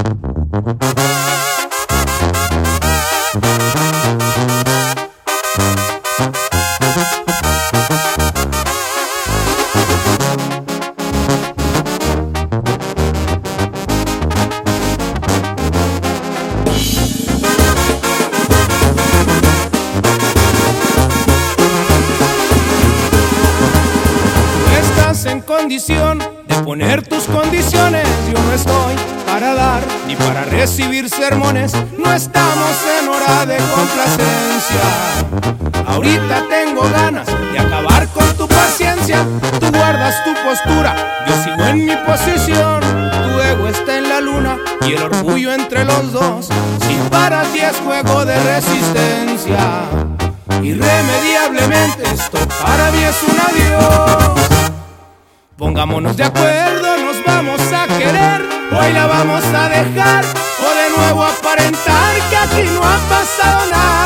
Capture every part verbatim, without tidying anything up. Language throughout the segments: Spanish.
En condición de poner tus condiciones, yo no estoy para dar ni para recibir sermones. No estamos en hora de complacencia. Ahorita tengo ganas de acabar con tu paciencia. Tú guardas tu postura, yo sigo en mi posición. Tu ego está en la luna y el orgullo entre los dos. Si para ti es juego de resistencia, irremediablemente esto para mí es un adiós. Pongámonos de acuerdo, nos vamos a querer. Hoy la vamos a dejar o de nuevo aparentar que aquí no ha pasado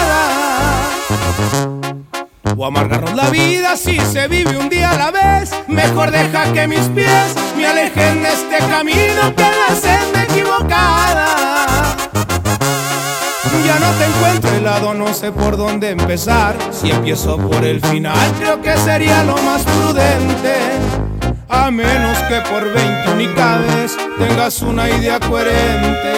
nada. O amargarnos la vida si se vive un día a la vez. Mejor deja que mis pies me alejen de este camino que la senda equivocada. Ya no te encuentro helado, no sé por dónde empezar. Si empiezo por el final, creo que sería lo más prudente. A menos que por veinte unidades tengas una idea coherente.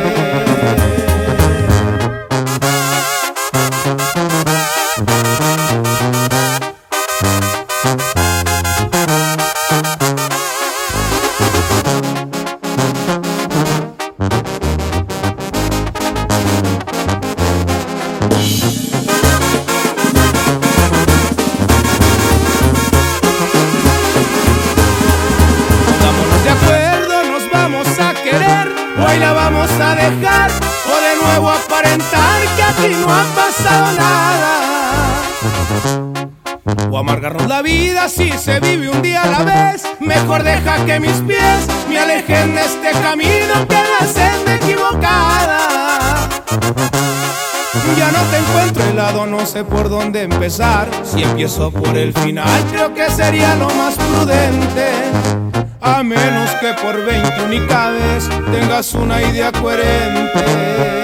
Hoy la vamos a dejar o de nuevo aparentar que aquí no ha pasado nada. O amargarnos la vida si se vive un día a la vez. Mejor deja que mis pies me alejen de este camino que la senda equivocada. Ya no te encuentro helado, no sé por dónde empezar. Si empiezo por el final, creo que sería lo más prudente. A menos que por veinte unidades tengas una idea coherente.